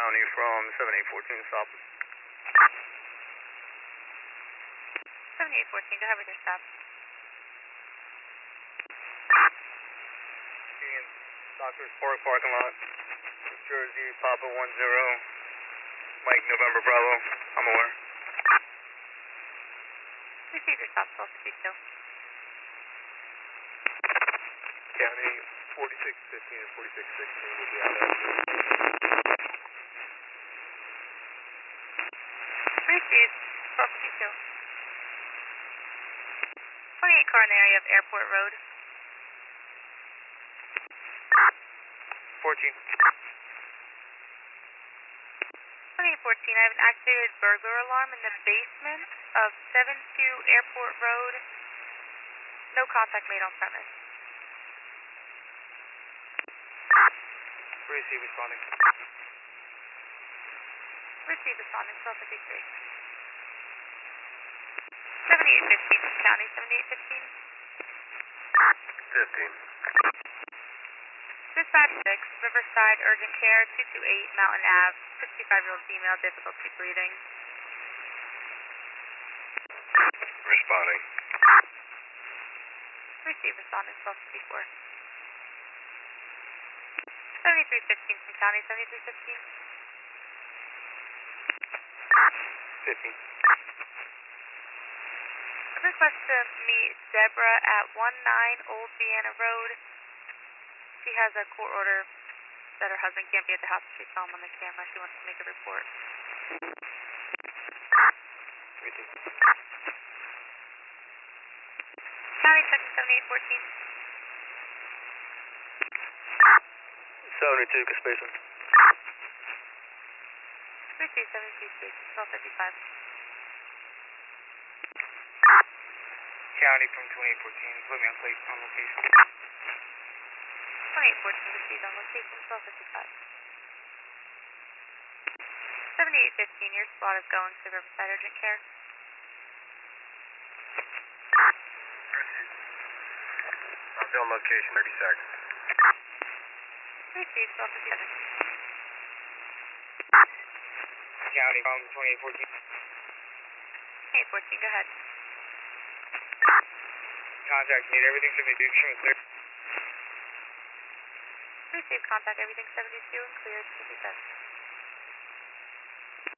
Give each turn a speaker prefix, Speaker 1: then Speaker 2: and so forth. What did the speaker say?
Speaker 1: County from 7814, stop.
Speaker 2: 7814, go ahead with your stop.
Speaker 1: Union Doctor's Park parking lot, Jersey, Papa 10, Mike, November, Bravo, I'm aware.
Speaker 2: Receive your stop, 1252.
Speaker 1: County 4615 and 4616 will be out after.
Speaker 2: Receive, 1252. 28 car in the area of Airport Road.
Speaker 1: 14.
Speaker 2: 2814, I have an activated burglar alarm in the basement of 72 Airport Road. No contact made on premise.
Speaker 1: Receive responding.
Speaker 2: Receive responding, 1253. 7815 from County, 7815.
Speaker 1: 15.
Speaker 2: Dispatch 6, Riverside Urgent Care, 228 Mountain Ave, 65-year-old female, difficulty breathing.
Speaker 1: Responding.
Speaker 2: Receive responding, 1254. 7315 from County, 7315.
Speaker 1: 15.
Speaker 2: I request to meet Deborah at 19 Old Vienna Road. She has a court order that her husband can't be at the house. She saw him on the camera. She wants to make a report. County, checking 7814.
Speaker 1: 72, Caspation.
Speaker 2: Receive 72 space, 1255.
Speaker 1: County from 2814, put me on location.
Speaker 2: 2814 received on location, 1255. 7815, your squad is going to Riverside Urgent Care.
Speaker 1: I'll be on location, 30 seconds.
Speaker 2: Received, 1257.
Speaker 1: County from 2814.
Speaker 2: 2814, go ahead.
Speaker 1: Contact, need everything 72, extremely clear.
Speaker 2: Received contact, everything 72 and cleared, 57.